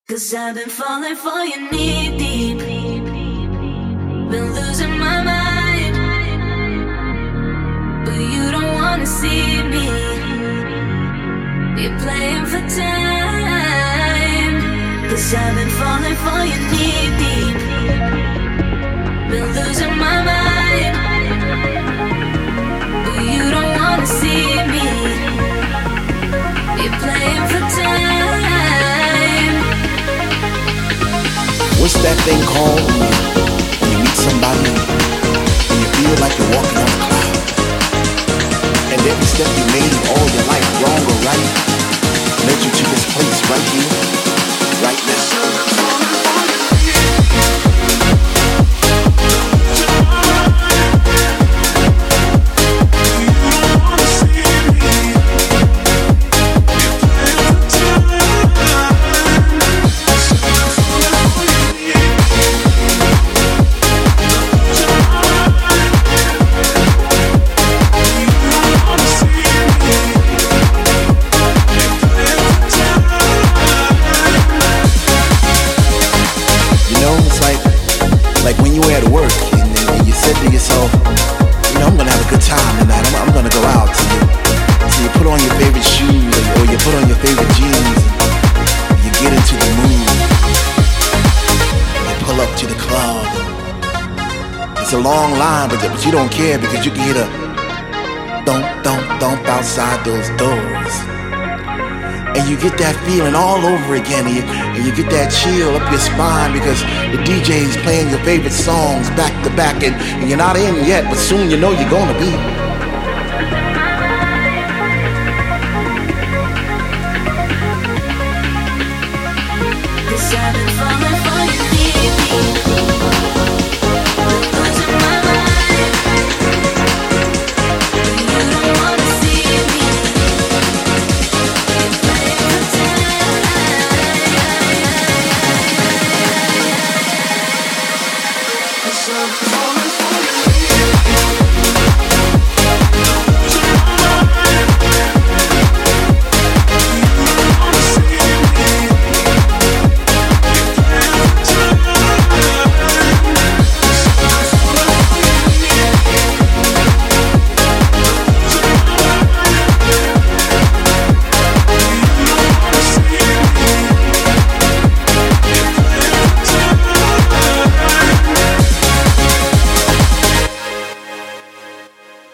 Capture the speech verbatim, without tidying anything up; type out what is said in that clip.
Cause I've been falling for you knee deep. Been losing my mind, but you don't wanna see me. You're playing for time. Cause I've been falling for you knee deep. Been losing my mind, but you don't wanna see me. You're playing for time. What's that thing called when you, when you meet somebody and you feel like you're walking on a cloud? And every step you made all your life, wrong or right, led you to this place right here, right now. Like when you were at work and, and you said to yourself, you know, I'm gonna have a good time tonight. I'm, I'm gonna go out. So you, so you put on your favorite shoes or, or you put on your favorite jeans and you get into the mood. You pull up to the club. It's a long line, but, but you don't care because you can hear the thump, thump, thump outside those doors. And you get that feeling all over again, and you, and you get that chill up your spine because the D J's playing your favorite songs back to back, and, and you're not in yet, but soon you know you're gonna be. Cause I've been falling for you deep.